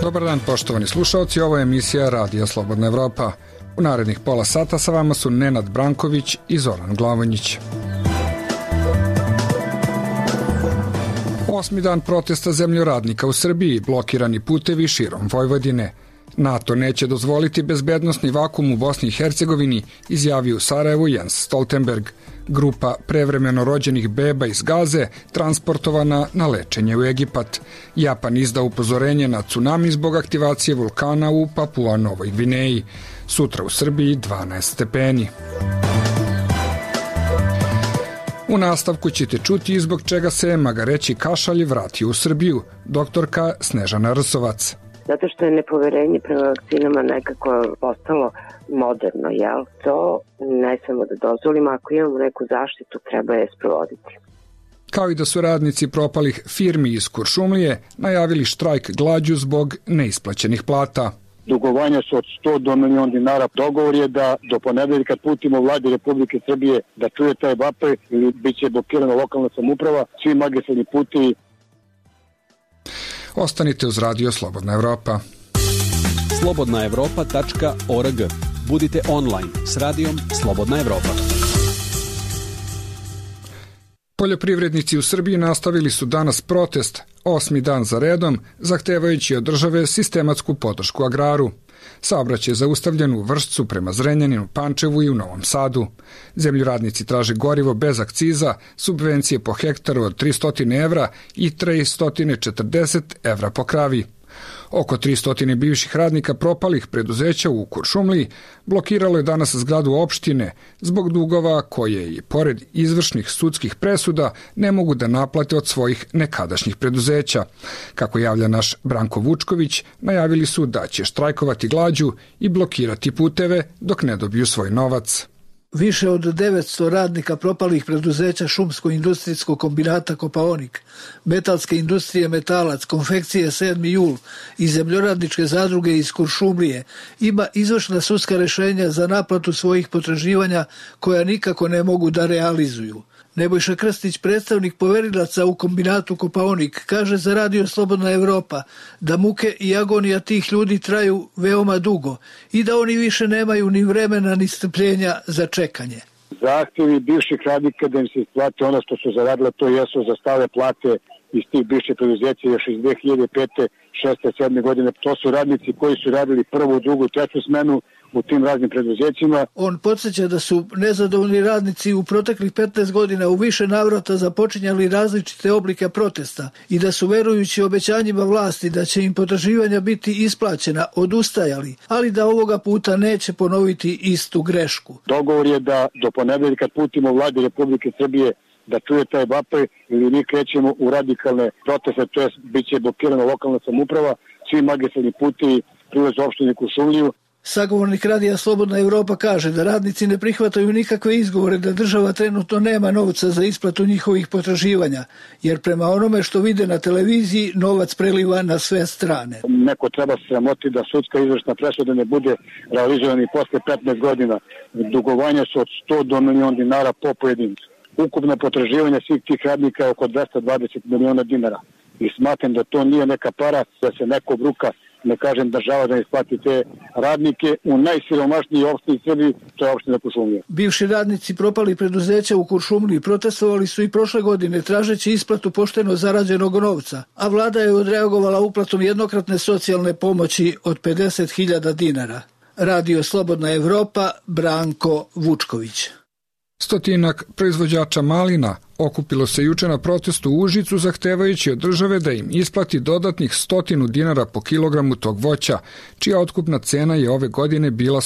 Dobar dan, poštovani slušalci, ovo je emisija Radija Slobodna Evropa. U narednih pola sata sa vama su Nenad Branković i Zoran Glavonjić. 8. dan protesta zemljoradnika u Srbiji, blokirani putevi širom Vojvodine. NATO neće dozvoliti bezbednosni vakum u Bosni i Hercegovini, izjavio u Sarajevu Jens Stoltenberg. Grupa prevremeno rođenih beba iz Gaze transportovana na lečenje u Egipat. Japan izda upozorenje na tsunami zbog aktivacije vulkana u Papua Novoj Gvineji. Sutra u Srbiji 12 stepeni. U nastavku ćete čuti zbog čega se magareći kašalj vratio u Srbiju. Doktorka Snežana Rsovac. Zato što je nepoverenje prema vakcinama nekako postalo moderno, jel? To ne smemo da dozvolimo, ako imamo neku zaštitu, treba je sprovoditi. Kao i da su radnici propalih firmi iz Kuršumlije najavili štrajk glađu zbog neisplaćenih plata. Dugovanja su od 100 do milion dinara. Dogovor je da do ponedeljka kad putimo vladi Republike Srbije da čuje taj vapaj ili bit će blokirana lokalna samouprava, svi magistralni putevi. Ostanite uz Radio Slobodna Evropa. slobodnaevropa.org. Budite online s radijom Slobodna Evropa. Poljoprivrednici u Srbiji nastavili su danas protest, 8. dan za redom, zahtevajući od države sistematsku podršku agraru. Saobraćaj je zaustavljen u Vršcu prema Zrenjaninu, Pančevu i u Novom Sadu. Zemljoradnici traže gorivo bez akciza, subvencije po hektaru od 300 evra i 340 evra po kravi. Oko 300 bivših radnika propalih preduzeća u Kuršumliji blokiralo je danas zgradu opštine zbog dugova koje i pored izvršnih sudskih presuda ne mogu da naplate od svojih nekadašnjih preduzeća. Kako javlja naš Branko Vučković, najavili su da će štrajkovati glađu i blokirati puteve dok ne dobiju svoj novac. Više od 900 radnika propalih preduzeća Šumsko-industrijskog kombinata Kopaonik, metalske industrije Metalac, konfekcije 7. jul i zemljoradničke zadruge iz Kuršumlije ima izvršna sudska rešenja za naplatu svojih potraživanja koja nikako ne mogu da realizuju. Nebojša Krstić, predstavnik poverilaca u kombinatu Kopaonik, kaže za Radio Slobodna Evropa da muke i agonija tih ljudi traju veoma dugo i da oni više nemaju ni vremena ni strpljenja za čekanje. Zahtjevi bivših radnika da im se isplate ono što su zaradile, to jesu za stale plate iz tih bivših preduzeća još iz 2005. 6. 7. godine. To su radnici koji su radili prvu, drugu, treću smenu u tim raznim preduzećima. On podsjeća da su nezadovoljni radnici u proteklih 15 godina u više navrata započinjali različite oblike protesta i da su verujući obećanjima vlasti da će im potraživanja biti isplaćena odustajali, ali da ovoga puta neće ponoviti istu grešku. Dogovor je da do ponedeljka kad putimo vladi Republike Srbije da čuje taj vapaj ili mi krećemo u radikalne proteste, to je bit će blokirana lokalna samouprava, svi magistralni putevi, prilaz opštine Kuršumliju. Sagovornik Radija Slobodna Evropa kaže da radnici ne prihvataju nikakve izgovore da država trenutno nema novca za isplatu njihovih potraživanja, jer prema onome što vide na televiziji novac preliva na sve strane. Neko treba se sramoti da sudska izvršna presuda ne bude realizovana i posle 15 godina. Dugovanja su od 100 do milion dinara po pojedincu. Ukupno potraživanje svih tih radnika je oko 220 miliona dinara. I smatram da to nije neka para da se neko bruka, ne kažem država da isplati te radnike u najsiromašnijoj opštini Srbiji, to je opština Kuršumlija. Bivši radnici propali preduzeća u Kuršumliji protestovali su i prošle godine tražeći isplatu pošteno zarađenog novca, a vlada je odreagovala uplatom jednokratne socijalne pomoći od 50.000 dinara. Radio Slobodna Evropa, Branko Vučković. Stotinak proizvođača malina okupilo se juče na protestu u Užicu zahtevajući od države da im isplati dodatnih 100 dinara po kilogramu tog voća, čija otkupna cena je ove godine bila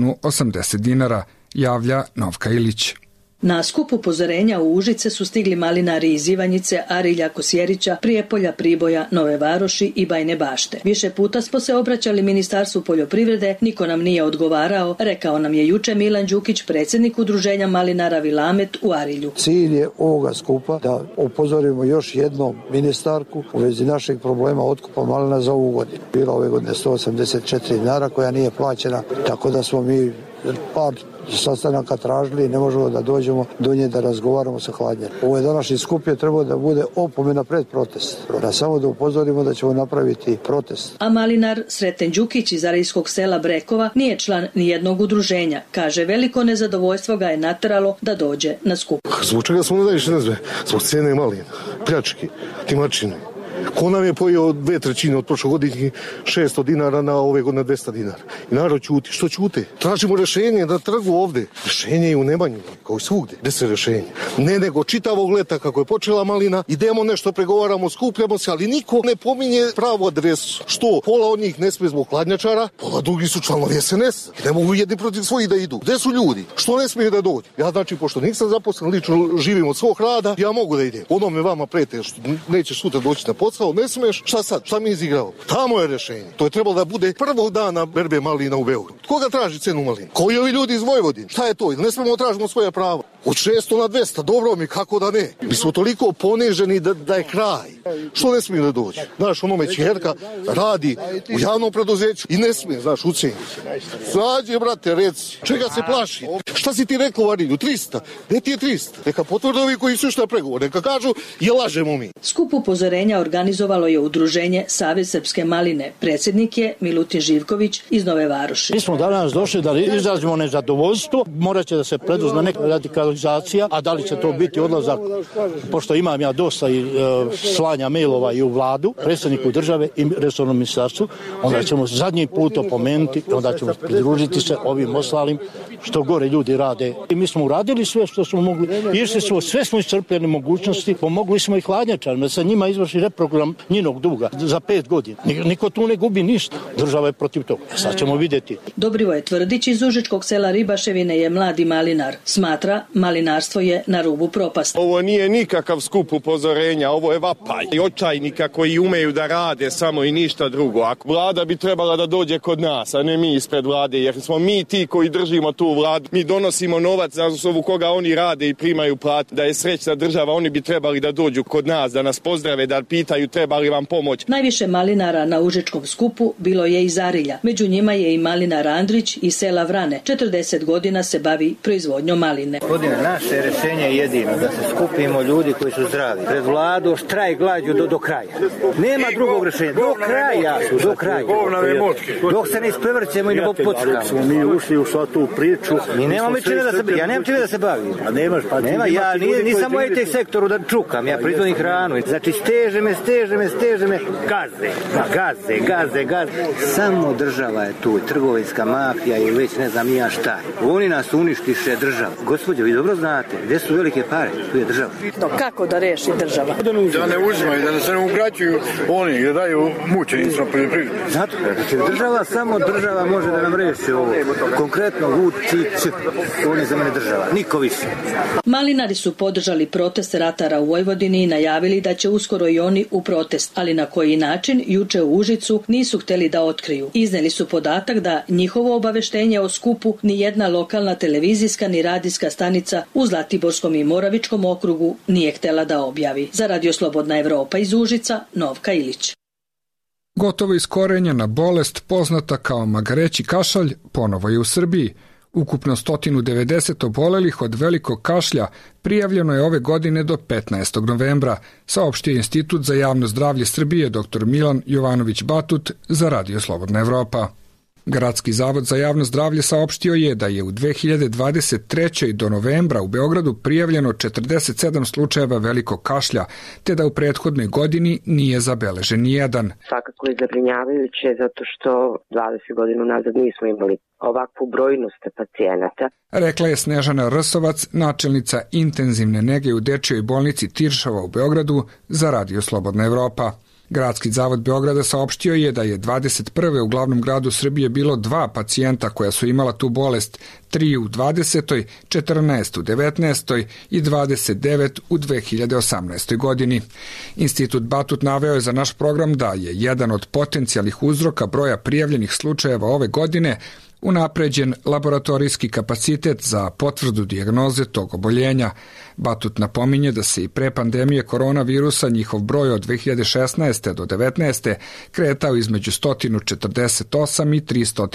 180 dinara, javlja Novka Ilić. Na skup upozorenja u Užice su stigli malinari iz Ivanjice, Arilja, Kosjerića, Prijepolja, Priboja, Nove Varoši i Bajne Bašte. Više puta smo se obraćali Ministarstvu poljoprivrede, niko nam nije odgovarao, rekao nam je juče Milan Đukić, predsjednik udruženja malinara Vilamet u Arilju. Cilj je ovoga skupa da upozorimo još jednom ministarku u vezi našeg problema otkupa malina za ovu godinu. Bila ove godine 184 dinara koja nije plaćena, tako da smo mi par sastanaka tražili i ne možemo da dođemo do nje da razgovaramo sa hladnjem. Ovo je današnji skup je trebao da bude opomena pred protest. Da samo da upozorimo da ćemo napraviti protest. A malinar Sreten Đukić iz arijskog sela Brekova nije član nijednog udruženja. Kaže, veliko nezadovoljstvo ga je nateralo da dođe na skup. Zbog čega smo najviše nazve? Zbog cene malina, pljački, timačine. Ko nam je pojeo 2/3 od prošlogodišnjih 600 dinara na ove godine 200 dinara. I narod ćuti. Što ćute? Tražimo rješenje na trgu ovde. Rješenje je u Nemanju, kao i svugde. Gde se rješenje? Ne nego čitavog leta kako je počela malina, idemo nešto, pregovaramo, skupljamo se, ali niko ne pominje pravu adresu. Što? Pola od njih ne sme zbog hladnjačara, pola drugi su članovi SNS. Ne mogu jedni protiv svojih da idu. Gde su ljudi? Što ne smije da dođu? Ja znači, pošto nisam zaposlen, lično živim od svog rada, ja mogu da idem. Onome vama prete što nećeš sutra doći na posao, ne smiješ, šta sad? Šta mi izigrao? Tamo je rješenje. To je trebalo da bude prvog dana berbe malina u Beogradu. Koga traži cenu malina? Koji ovi ljudi iz Vojvodine? Šta je to? Ne smemo tražimo svoje prava. Od 600 na 200, dobro mi, kako da ne? Mi smo toliko poniženi da je kraj. Što ne smije da dođe? Znaš, onome ćerka radi u javnom preduzeću i ne smije, znaš, ucijeniti. Zađe, brate, reci, čega se plaši? Šta si ti rekao, Varilju? 300? Gde ti je 300? Neka potvrde ovi koji su šta pregovor, neka kažu, je lažemo mi. Skup upozorenja organizovalo je udruženje Savez srpske maline. Predsjednik je Milutin Živković iz Nove Varoši. Mi smo danas došli da izrazimo nezadovoljstvo, morat će da se preduzme neka radikalizacija, a da li će to biti odlazak, pošto imam ja dosta i slanja mailova i u vladu, predsjedniku države i resornom ministarstvu, onda ćemo zadnji put opomenuti, onda ćemo pridružiti se ovim ostalim što gore ljudi rade. I mi smo uradili sve što smo mogli, išli smo, sve smo iscrpljeni mogućnosti, pomogli smo i hladnjačarima da se njima izvrši reprogram njinog duga za 5 godina. Niko tu ne gubi ništa. Država je protiv toga. Sad ćemo vidjeti. Dobrivoje Tvrdić iz užičkog sela Ribaševine je mladi malinar. Smatra, malinarstvo je na rubu propasti. Ovo nije nikakav skup upozorenja, ovo je vapaj. I očajnika koji umeju da rade samo i ništa drugo. Ako vlada bi trebala da dođe kod nas, a ne mi ispred vlade, jer smo mi ti koji držimo tu vladu. Mi donosimo novac za osnovu koga oni rade i primaju platu. Da je srećna država, oni bi trebali da dođu kod nas, da nas pozdrave, da pitaju treba li vam pomoć. Najviše malinara na užičkom skupu bilo je iz Arilja. Među njima je i malinar Andrić iz sela Vrane. 40 godina se bavi proizvodnjom maline. Godine, naše rješenje je jedino da se skupimo ljudi koji su zdravi. Pred vladu štrajk glađu do kraja. Nema drugog rješenja. Do kraja. Dok se ne isprevrćemo i ne potkamo. Smo mi ušli u sva tu priču. Mi nemamo čime da se bavim. Ja nemam čime da se bavim. A nemaš, pa nema, ja nisam u IT sektoru da čukam. Ja proizvodim hranu. Znači steže me. Gaze. Samo država je tu. Trgovinska mafija i već ne znam ja šta. Oni nas uništiše država. Gospođo, vi dobro znate, gdje su velike pare? Tu je država. Kako da reši država? Da ne uzimaju, da se ne ugrađuju oni, da daju mučenicima poljoprivredu. Zato, država, samo država može da nam reši ovo. Konkretno Vučić, on je za mene država. Niko više. Malinari su podržali protest ratara u Vojvodini i najavili da će uskoro i oni u protest, ali na koji način juče u Užicu nisu htjeli da otkriju. Izneli su podatak da njihovo obaveštenje o skupu ni jedna lokalna televizijska ni radijska stanica u Zlatiborskom i Moravičkom okrugu nije htjela da objavi. Za Radio Slobodna Evropa iz Užica, Novka Ilić. Gotovo iskorenjena bolest poznata kao magareći kašalj ponovo je u Srbiji. Ukupno 190 obolelih od velikog kašlja prijavljeno je ove godine do 15. novembra, saopštio Institut za javno zdravlje Srbije dr. Milan Jovanović Batut za Radio Slobodna Evropa. Gradski zavod za javno zdravlje saopštio je da je u 2023. do novembra u Beogradu prijavljeno 47 slučajeva velikog kašlja, te da u prethodnoj godini nije zabeležen nijedan. Svakako je zabrinjavajuće zato što 20 godina nazad nismo imali ovakvu brojnost pacijenata. Rekla je Snežana Rsovac, načelnica intenzivne nege u dečjoj bolnici Tiršova u Beogradu za Radio Slobodna Evropa. Gradski zavod Beograda saopštio je da je 21. u glavnom gradu Srbije bilo 2 pacijenta koja su imala tu bolest, 3 u 20., 14 u 19. i 29 u 2018. godini. Institut Batut naveo je za naš program da je jedan od potencijalnih uzroka broja prijavljenih slučajeva ove godine unapređen laboratorijski kapacitet za potvrdu dijagnoze tog oboljenja. Batut napominje da se i pre pandemije koronavirusa njihov broj od 2016. do 2019. kretao između 148 i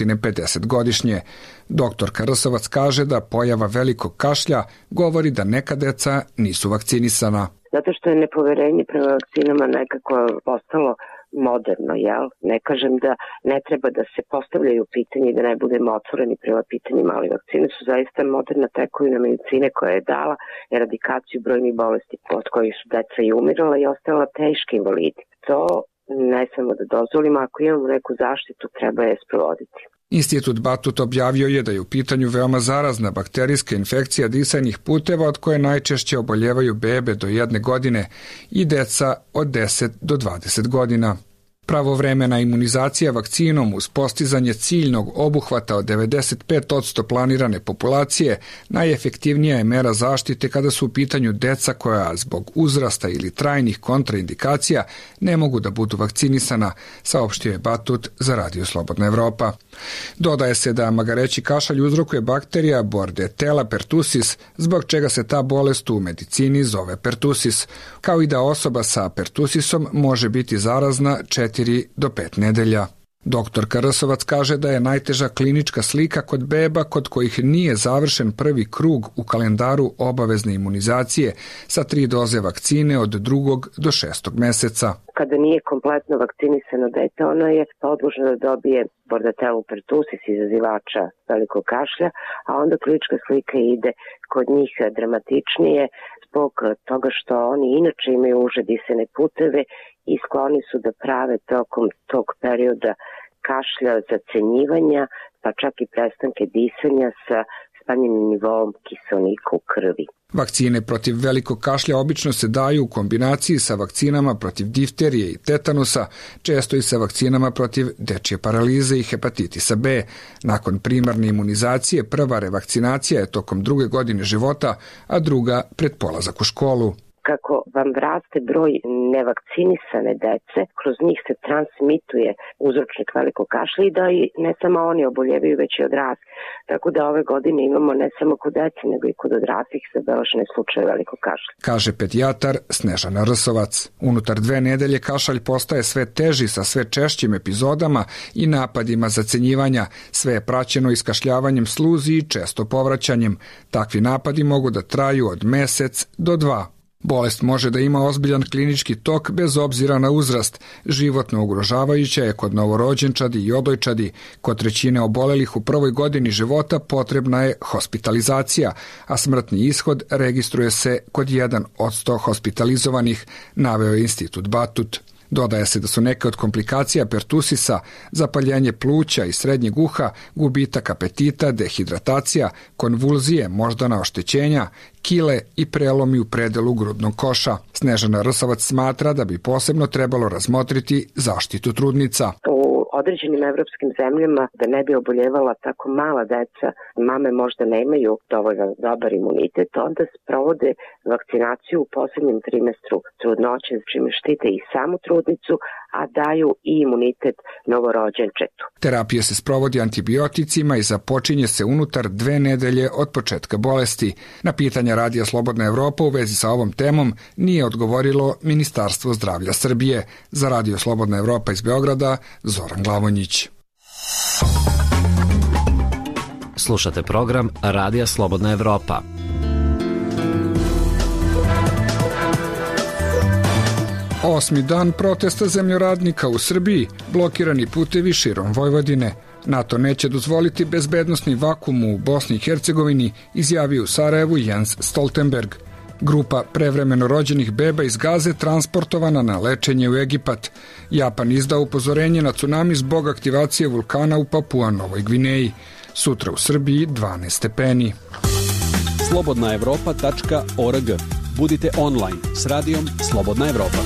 350 godišnje. Doktorka Rsovac kaže da pojava velikog kašlja govori da neka deca nisu vakcinisana. Zato što je nepoverenje prema vakcinama nekako postalo moderno, jel? Ne kažem da ne treba da se postavljaju pitanje i da ne budemo otvoreni prema pitanjima, ali vakcine su zaista moderna tekovina medicine koja je dala eradikaciju brojnih bolesti od kojih su deca i umirala i ostala teški invalidi. To ne samo da dozvolimo, ako imamo neku zaštitu, treba je sprovoditi. Institut Batut objavio je da je u pitanju veoma zarazna bakterijska infekcija disajnih puteva od koje najčešće oboljevaju bebe do 1 godine i deca od 10 do 20 godina. Pravovremena imunizacija vakcinom uz postizanje ciljnog obuhvata od 95% planirane populacije najefektivnija je mera zaštite kada su u pitanju deca koja zbog uzrasta ili trajnih kontraindikacija ne mogu da budu vakcinisana, saopštio je Batut za Radio Slobodna Evropa. Dodaje se da magareći kašalj uzrokuje bakterija Bordetella pertussis, zbog čega se ta bolest u medicini zove pertussis, kao i da osoba sa pertussisom može biti zarazna 4 do 5 nedelja. Doktorka Rsovac kaže da je najteža klinička slika kod beba kod kojih nije završen prvi krug u kalendaru obavezne imunizacije sa 3 doze vakcine od 2. do 6. meseca. Kada nije kompletno vakcinisano dete, ono je podložno da dobije Bordetella pertussis, izazivača velikog kašlja, a onda klinička slika ide kod njih dramatičnije zbog toga što oni inače imaju uže disajne puteve i skloni su da prave tokom tog perioda kašlja zacenjivanja, pa čak i prestanke disanja sa smanjenim nivoom kiseonika u krvi. Vakcine protiv velikog kašlja obično se daju u kombinaciji sa vakcinama protiv difterije i tetanusa, često i sa vakcinama protiv dečje paralize i hepatitisa B. Nakon primarne imunizacije, prva revakcinacija je tokom 2. godine života, a druga pred polazak u školu. Kako vam raste broj nevakcinisane dece, kroz njih se transmituje uzročnik velikog kašlja i da i ne samo oni oboljevaju, već i odrasli. Tako da ove godine imamo ne samo kod dece, nego i kod odraslih zabeležene slučaje velikog kašlja. Kaže pedijatar Snežana Rsovac. Unutar 2 nedelje kašalj postaje sve teži sa sve češćim epizodama i napadima zacenjivanja. Sve je praćeno iskašljavanjem sluzi i često povraćanjem. Takvi napadi mogu da traju od mesec do 2. Bolest može da ima ozbiljan klinički tok bez obzira na uzrast. Životno ugrožavajuća je kod novorođenčadi i odojčadi. Kod 1/3 obolelih u prvoj godini života potrebna je hospitalizacija, a smrtni ishod registruje se kod 1% hospitalizovanih, naveo je Institut Batut. Dodaje se da su neke od komplikacija pertusisa zapaljenje pluća i srednjeg uha, gubitak apetita, dehidratacija, konvulzije, moždana oštećenja, kile i prelomi u predelu grudnog koša. Snežana Rsovac smatra da bi posebno trebalo razmotriti zaštitu trudnica. U određenim evropskim zemljama da ne bi oboljevala tako mala deca, mame možda nemaju dovoljno dobar imunitet, onda sprovode vakcinaciju u poslednjem trimestru trudnoće, čime štite i samu trudnicu, a daju i imunitet novorođenčetu. Terapija se sprovodi antibioticima i započinje se unutar 2 nedelje od početka bolesti. Na pitanja Radija Slobodna Evropa u vezi sa ovom temom nije odgovorilo Ministarstvo zdravlja Srbije. Za Radio Slobodna Evropa iz Beograda, Zoran Glavonjić. Slušate program Radija Slobodna Evropa. Osmi dan protesta zemljoradnika u Srbiji, blokirani putevi širom Vojvodine. NATO neće dozvoliti bezbednosni vakum u Bosni i Hercegovini, izjavio u Sarajevu Jens Stoltenberg. Grupa prevremeno rođenih beba iz Gaze transportovana na lečenje u Egipat. Japan izdao upozorenje na tsunami zbog aktivacije vulkana u Papua Novoj Gvineji. Sutra u Srbiji 12 stepeni. slobodnaevropa.org. Budite online s radijom Slobodna Evropa.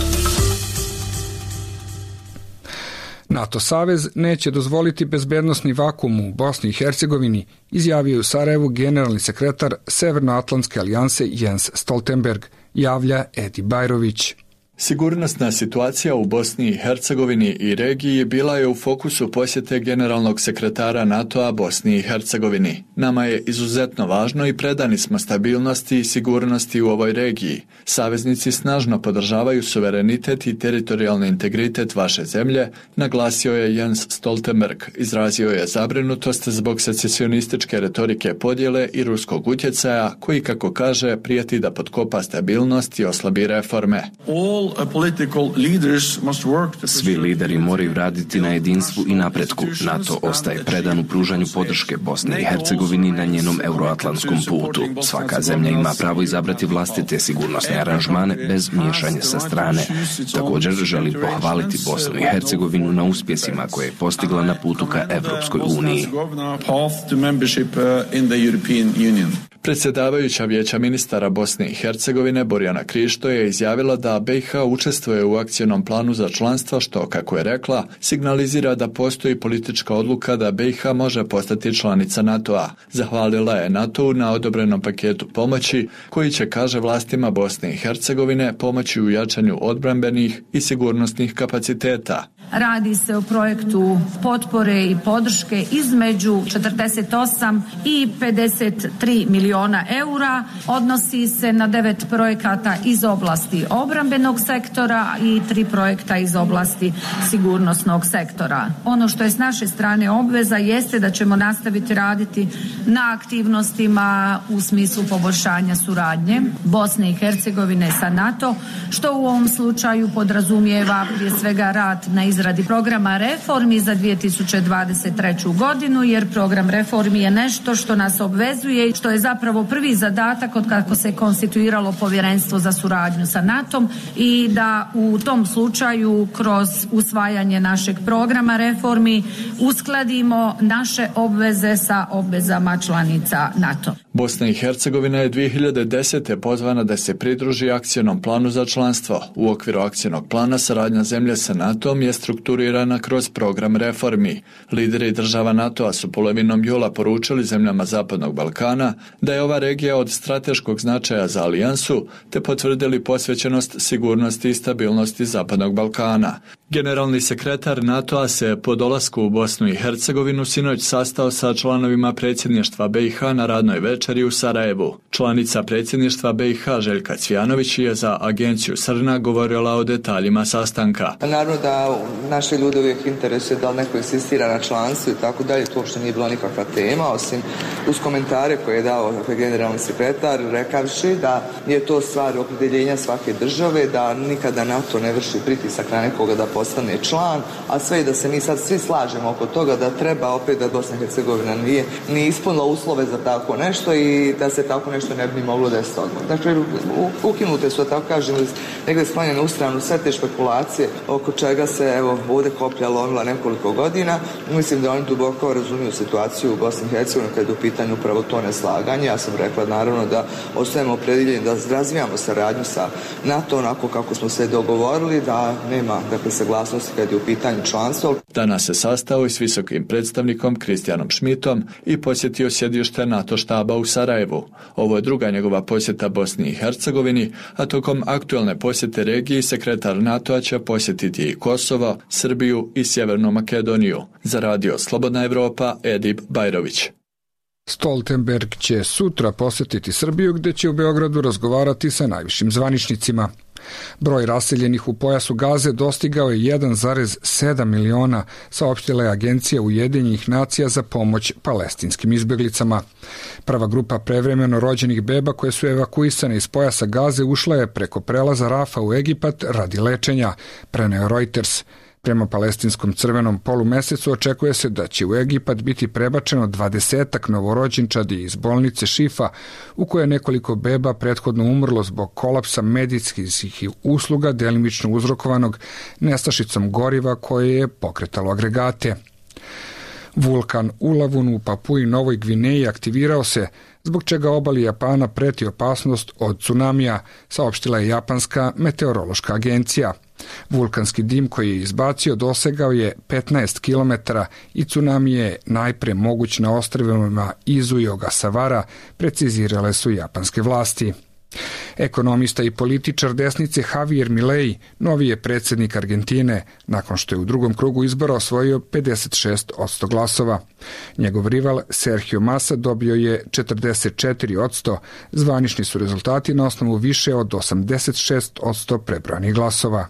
NATO savez neće dozvoliti bezbednosni vakum u Bosni i Hercegovini, izjavio u Sarajevu generalni sekretar Severnoatlantske alijanse Jens Stoltenberg, javlja Edi Bajrović. Sigurnosna situacija u Bosni i Hercegovini i regiji bila je u fokusu posjete generalnog sekretara NATO-a Bosni i Hercegovini. Nama je izuzetno važno i predani smo stabilnosti i sigurnosti u ovoj regiji. Saveznici snažno podržavaju suverenitet i teritorijalni integritet vaše zemlje, naglasio je Jens Stoltenberg. Izrazio je zabrinutost zbog secesionističke retorike podjele i ruskog utjecaja koji, kako kaže, prijeti da potkopa stabilnost i oslabi reforme. Svi lideri moraju raditi na jedinstvu i napretku. NATO ostaje predan u pružanju podrške Bosni i Hercegovini na njenom euroatlantskom putu. Svaka zemlja ima pravo izabrati vlastite sigurnosne aranžmane bez miješanja sa strane. Također želim pohvaliti Bosnu i Hercegovinu na uspjesima koje je postigla na putu ka Evropskoj uniji. Predsjedavajuća Vijeća ministara Bosne i Hercegovine Borjana Krišto je izjavila da BiH učestvuje u akcionom planu za članstvo što, kako je rekla, signalizira da postoji politička odluka da BiH može postati članica NATO-a. Zahvalila je NATO-u na odobrenom paketu pomoći koji će, kaže vlastima Bosne i Hercegovine, pomoći u jačanju odbrambenih i sigurnosnih kapaciteta. Radi se o projektu potpore i podrške između 48 i 53 milijuna eura. Odnosi se na 9 projekata iz oblasti obrambenog sektora i 3 projekta iz oblasti sigurnosnog sektora. Ono što je s naše strane obveza jeste da ćemo nastaviti raditi na aktivnostima u smislu poboljšanja suradnje Bosne i Hercegovine sa NATO, što u ovom slučaju podrazumijeva prije svega rad na izradi programa reformi za 2023. godinu, jer program reformi je nešto što nas obvezuje i što je zapravo prvi zadatak od kako se konstituiralo povjerenstvo za suradnju sa NATO-om i da u tom slučaju kroz usvajanje našeg programa reformi uskladimo naše obveze sa obvezama članica NATO. Bosna i Hercegovina je 2010. pozvana da se pridruži akcionom planu za članstvo. U okviru akcionog plana saradnja zemlje sa NATO-om je strukturirana kroz program reformi. Lideri država NATO-a su polovinom jula poručili zemljama Zapadnog Balkana da je ova regija od strateškog značaja za alijansu, te potvrdili posvećenost sigurnosti i stabilnosti Zapadnog Balkana. Generalni sekretar NATO-a se po dolasku u Bosnu i Hercegovinu sinoć sastao sa članovima predsjedništva BiH na radnoj večeri u Sarajevu. Članica predsjedništva BiH Željka Cvijanović je za agenciju Srna govorila o detaljima sastanka. Naravno da naše ljude uvijek interesuje da li neko insistira na članstvu i tako dalje, to uopšte nije bila nikakva tema, osim uz komentare koje je dao generalni sekretar, rekavši da je to stvar opredjeljenja svake države, da nikada NATO ne vrši pritisak na nekoga da postane član, a sve i da se mi sad svi slažemo oko toga da treba opet da Bosna i Hercegovina nije ispunila uslove za tako nešto i da se tako nešto ne bi moglo desiti odmah. Dakle, ukinute su, tako kažem, negdje sklanjene u stranu sve te špekulacije oko čega se evo ovdje koplja lomila nekoliko godina. Mislim da oni duboko razumiju situaciju u Bosni i Hercegovini kad je u pitanju upravo to neslaganje. Ja sam rekla naravno da ostajemo opredjeljeni da razvijamo saradnju sa NATO onako kako smo se dogovorili, da nema saglasnosti kad je u pitanju članstvo. Danas se sastao i s visokim predstavnikom Kristijanom Šmitom i posjetio sjedište NATO štaba u Sarajevu. Ovo je druga njegova posjeta Bosni i Hercegovini, a tokom aktualne posjete regiji sekretar NATO-a će posjetiti i Kosovo, Srbiju i Sjevernu Makedoniju. Za radio Slobodna Evropa, Edip Bajrović. Stoltenberg će sutra posjetiti Srbiju gdje će u Beogradu razgovarati sa najvišim zvaničnicima. Broj raseljenih u pojasu Gaze dostigao je 1,7 miliona, saopštila je Agencija Ujedinjenih nacija za pomoć palestinskim izbjeglicama. Prva grupa prevremeno rođenih beba koje su evakuisane iz pojasa Gaze ušla je preko prelaza Rafa u Egipat radi lečenja, preneo Reuters. Prema palestinskom crvenom polumesecu očekuje se da će u Egipat biti prebačeno 20 novorođenčadi iz bolnice Šifa, u kojoj je nekoliko beba prethodno umrlo zbog kolapsa medicinskih usluga delimično uzrokovanog nestašicom goriva koje je pokretalo agregate. Vulkan Ulavun u Papui Novoj Gvineji aktivirao se, zbog čega obali Japana preti opasnost od tsunamija, saopštila je japanska meteorološka agencija. Vulkanski dim koji je izbacio dosegao je 15 km i tsunami je najpre moguć na ostrvima Izu i Ogasawara, precizirale su japanske vlasti. Ekonomista i političar desnice Javier Milei novi je predsjednik Argentine, nakon što je u drugom krugu izbora osvojio 56% glasova. Njegov rival Sergio Massa dobio je 44%, zvanični su rezultati na osnovu više od 86% prebrojanih glasova.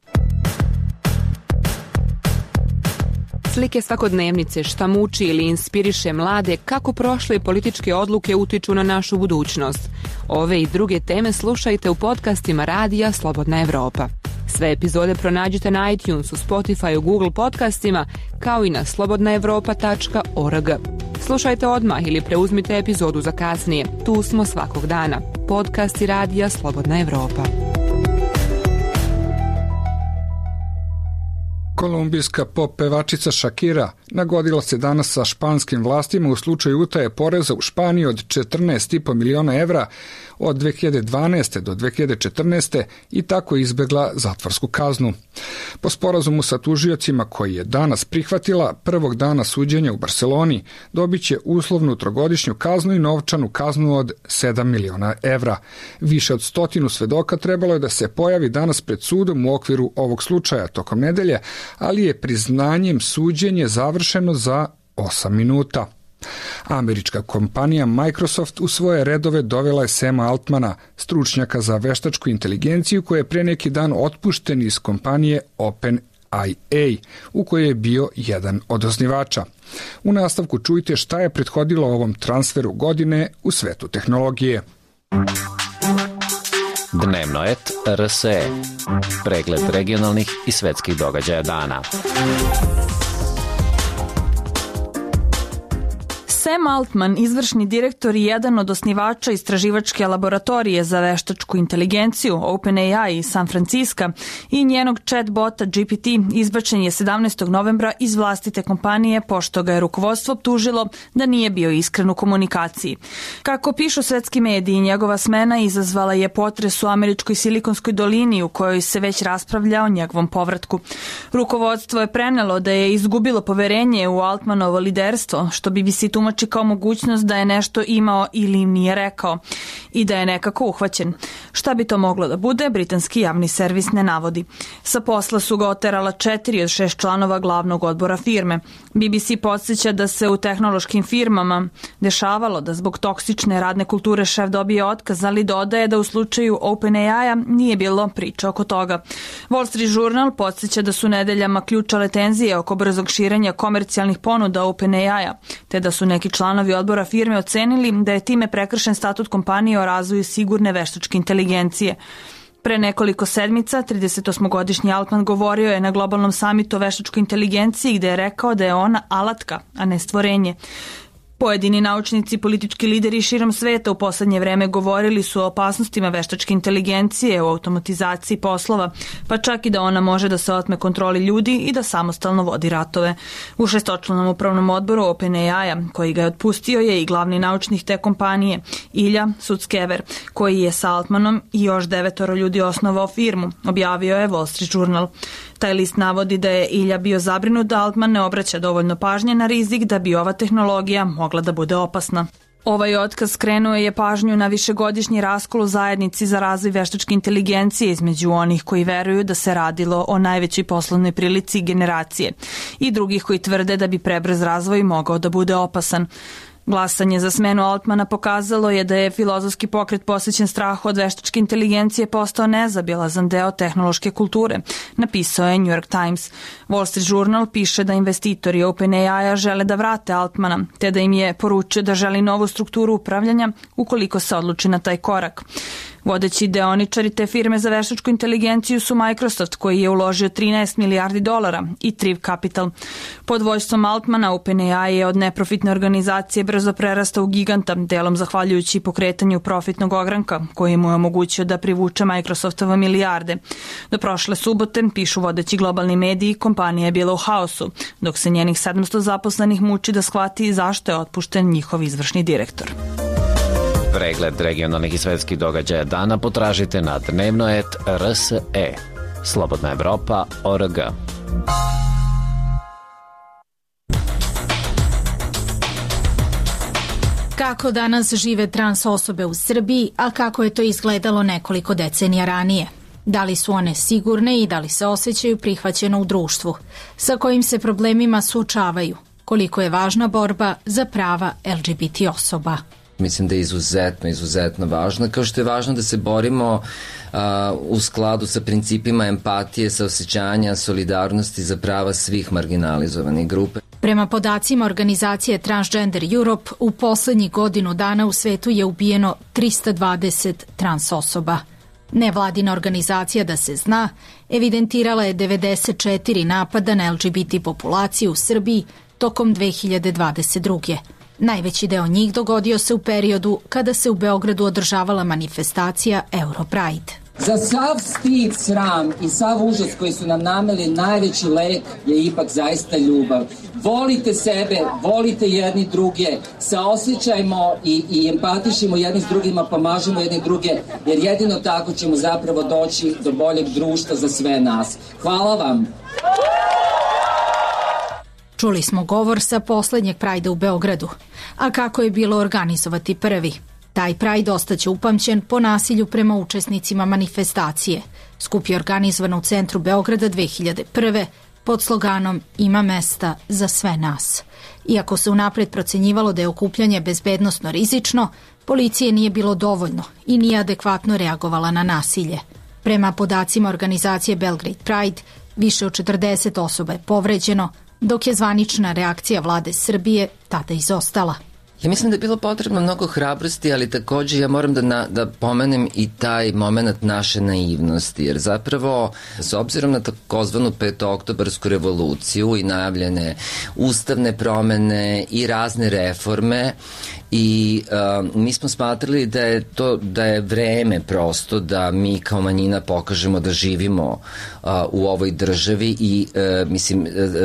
Slike svakodnevnice, šta muči ili inspiriše mlade, kako prošle političke odluke utiču na našu budućnost. Ove i druge teme slušajte u podcastima Radija Slobodna Evropa. Sve epizode pronađite na iTunesu, Spotifyu, Google podcastima, kao i na slobodnaevropa.org. Slušajte odmah ili preuzmite epizodu za kasnije. Tu smo svakog dana. Podcasti Radija Slobodna Evropa. Kolumbijska pop pevačica Shakira nagodila se danas sa španskim vlastima u slučaju utaje poreza u Španiji od 14,5 miliona evra od 2012. do 2014. i tako izbegla zatvorsku kaznu. Po sporazumu sa tužiocima koji je danas prihvatila, prvog dana suđenja u Barceloni dobit će uslovnu trogodišnju kaznu i novčanu kaznu od 7 miliona evra. Više od 100 svedoka trebalo je da se pojavi danas pred sudom u okviru ovog slučaja tokom nedelje, ali je priznanjem suđenje završeno za 8 minuta. Američka kompanija Microsoft u svoje redove dovela je Sama Altmana, stručnjaka za veštačku inteligenciju koji je pre neki dan otpušten iz kompanije OpenAI, u kojoj je bio jedan od osnivača. U nastavku čujte šta je prethodilo ovom transferu godine u svetu tehnologije. Dnevnoet RSE. Pregled regionalnih i svetskih događaja dana. Sam Altman, izvršni direktor i jedan od osnivača istraživačke laboratorije za veštačku inteligenciju OpenAI iz San Francisca i njenog chatbota GPT izbačen je 17. novembra iz vlastite kompanije pošto ga je rukovodstvo optužilo da nije bio iskren u komunikaciji. Kako pišu svetski mediji, njegova smena izazvala je potres u američkoj Silikonskoj dolini u kojoj se već raspravlja o njegovom povratku. Rukovodstvo je prenelo da je izgubilo poverenje u Altmanovo liderstvo, što BBC tumači kao mogućnost da je nešto imao ili im nije rekao i da je nekako uhvaćen. Šta bi to moglo da bude, britanski javni servis ne navodi. Sa posla su ga oterala 4 od 6 članova glavnog odbora firme. BBC podsjeća da se u tehnološkim firmama dešavalo da zbog toksične radne kulture šef dobije otkaz, ali dodaje da u slučaju OpenAI-a nije bilo priča oko toga. Wall Street Journal podsjeća da su nedeljama ključale tenzije oko brzog širenja komercijalnih ponuda OpenAI-a, te da su neki članovi odbora firme ocenili da je time prekršen statut kompanije o razvoju sigurne veštačke inteligencije. Pre nekoliko sedmica, 38-godišnji Altman govorio je na globalnom samitu o veštačkoj inteligenciji gde je rekao da je ona alatka, a ne stvorenje. Pojedini naučnici i politički lideri širom sveta u poslednje vreme govorili su o opasnostima veštačke inteligencije, o automatizaciji poslova, pa čak i da ona može da se otme kontroli ljudi i da samostalno vodi ratove. U 6-članom upravnom odboru OpenAI-a, koji ga je otpustio, je i glavni naučnik te kompanije, Ilja Sutskever, koji je sa Altmanom i još 9 ljudi osnovao firmu, objavio je Wall Street Journal. Taj list navodi da je Ilja bio zabrinut da Altman ne obraća dovoljno pažnje na rizik da bi ova tehnologija mogla da bude opasna. Ovaj otkaz skrenuo je pažnju na višegodišnji raskol u zajednici za razvoj veštačke inteligencije između onih koji veruju da se radilo o najvećoj poslovnoj prilici generacije i drugih koji tvrde da bi prebrz razvoj mogao da bude opasan. Glasanje za smenu Altmana pokazalo je da je filozofski pokret posvećen strahu od veštačke inteligencije postao nezaobilazan deo tehnološke kulture, napisao je New York Times. Wall Street Journal piše da investitori OpenAI-a žele da vrate Altmana, te da im je poručio da želi novu strukturu upravljanja ukoliko se odluči na taj korak. Vodeći deoničari te firme za veštačku inteligenciju su Microsoft, koji je uložio $13 milijardi i Triv Capital. Pod vođstvom Altmana OpenAI je od neprofitne organizacije brzo prerastao u giganta, delom zahvaljujući pokretanju profitnog ogranka, koji mu je omogućio da privuče Microsoftove milijarde. Do prošle subote, pišu vodeći globalni mediji, kompanija je bila u haosu, dok se njenih 700 zaposlenih muči da shvati zašto je otpušten njihov izvršni direktor. Pregled regionalnih i svetskih događaja dana potražite na Dnevnoet RSE. Slobodna Evropa.org. Kako danas žive trans osobe u Srbiji, a kako je to izgledalo nekoliko decenija ranije? Da li su one sigurne i da li se osjećaju prihvaćeno u društvu? Sa kojim se problemima suočavaju? Koliko je važna borba za prava LGBT osoba? Mislim da je izuzetno važno, kao što je važno da se borimo u skladu sa principima empatije, saosećanja, solidarnosti za prava svih marginalizovanih grupe. Prema podacima organizacije Transgender Europe, u poslednjih godinu dana u svetu je ubijeno 320 trans osoba. Nevladina organizacija Da se zna evidentirala je 94 napada na LGBT populaciju u Srbiji tokom 2022. Najveći deo njih dogodio se u periodu kada se u Beogradu održavala manifestacija Europride. Za sav stid, sram i sav užas koji su nam nameli, najveći lek je ipak zaista ljubav. Volite sebe, volite jedni druge, saosećajmo i empatišimo jedni s drugima, pomažemo jedni druge, jer jedino tako ćemo zapravo doći do boljeg društva za sve nas. Hvala vam! Čuli smo govor sa poslednjeg Prajda u Beogradu. A kako je bilo organizovati prvi? Taj Pride ostaće upamćen po nasilju prema učesnicima manifestacije. Skup je organizovan u centru Beograda 2001. pod sloganom Ima mesta za sve nas. Iako se unapred procenjivalo da je okupljanje bezbednosno rizično, policije nije bilo dovoljno i nije adekvatno reagovala na nasilje. Prema podacima organizacije Belgrade Pride, više od 40 osoba je povređeno, dok je zvanična reakcija vlade Srbije tada izostala. Ja mislim da je bilo potrebno mnogo hrabrosti, ali takođe ja moram da pomenem i taj moment naše naivnosti, jer zapravo s obzirom na takozvanu petooktobarsku revoluciju i najavljene ustavne promene i razne reforme, i mi smo smatrali da je vreme prosto da mi kao manjina pokažemo da živimo u ovoj državi i mislim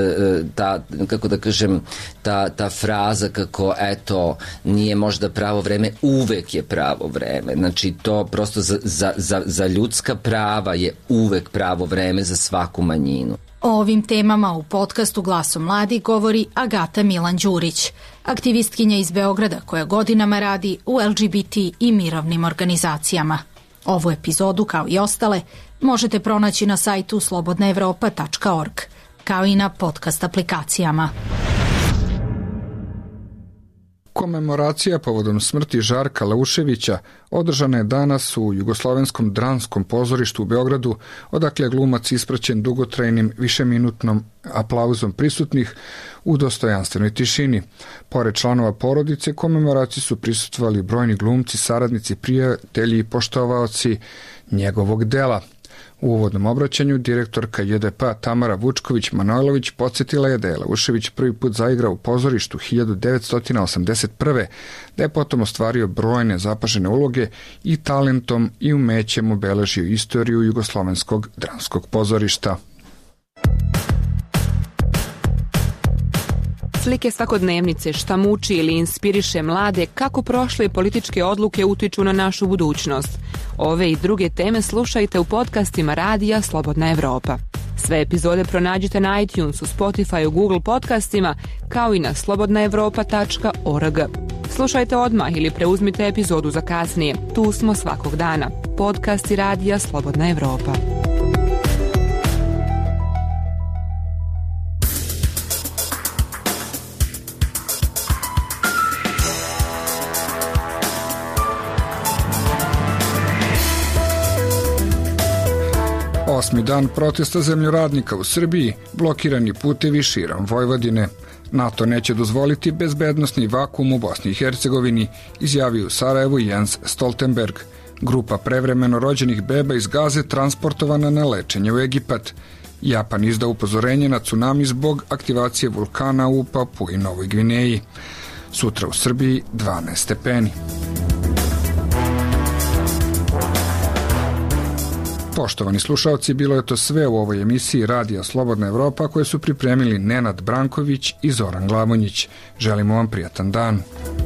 ta fraza kako eto nije možda pravo vreme, uvek je pravo vreme. Znači to prosto za ljudska prava je uvek pravo vreme za svaku manjinu. O ovim temama u podcastu Glasom mladih govori Agata Milan-Đurić, aktivistkinja iz Beograda koja godinama radi u LGBT i mirovnim organizacijama. Ovu epizodu, kao i ostale, možete pronaći na sajtu slobodnaevropa.org, kao i na podcast aplikacijama. Komemoracija povodom smrti Žarka Lauševića održana je danas u Jugoslovenskom dramskom pozorištu u Beogradu, odakle je glumac ispraćen dugotrajnim višeminutnom aplauzom prisutnih u dostojanstvenoj tišini. Pored članova porodice, komemoraciji su prisutvovali brojni glumci, saradnici, prijatelji i poštovaoci njegovog dela. U uvodnom obraćanju direktorka JDP Tamara Vučković-Manojlović podsjetila je da je Laušević prvi put zaigrao u pozorištu 1981. da je potom ostvario brojne zapažene uloge i talentom i umećem obeležio istoriju jugoslovenskog dramskog pozorišta. Slike svakodnevnice, šta muči ili inspiriše mlade, kako prošle političke odluke utiču na našu budućnost. Ove i druge teme slušajte u podcastima Radija Slobodna Evropa. Sve epizode pronađite na iTunesu, Spotify, Google podcastima, kao i na slobodnaevropa.org. Slušajte odmah ili preuzmite epizodu za kasnije. Tu smo svakog dana. Podcasti Radija Slobodna Evropa. Osmi dan protesta zemljoradnika u Srbiji, blokirani putevi širom Vojvodine. NATO neće dozvoliti bezbednosni vakuum u Bosni i Hercegovini, izjavio u Sarajevu Jens Stoltenberg. Grupa prevremeno rođenih beba iz Gaze transportovana na lečenje u Egipat. Japan izdao upozorenje na tsunami zbog aktivacije vulkana u Papui Novoj Gvineji. Sutra u Srbiji 12 stepeni. Poštovani slušalci, bilo je to sve u ovoj emisiji Radija Slobodna Evropa koje su pripremili Nenad Branković i Zoran Glavonjić. Želimo vam prijatan dan.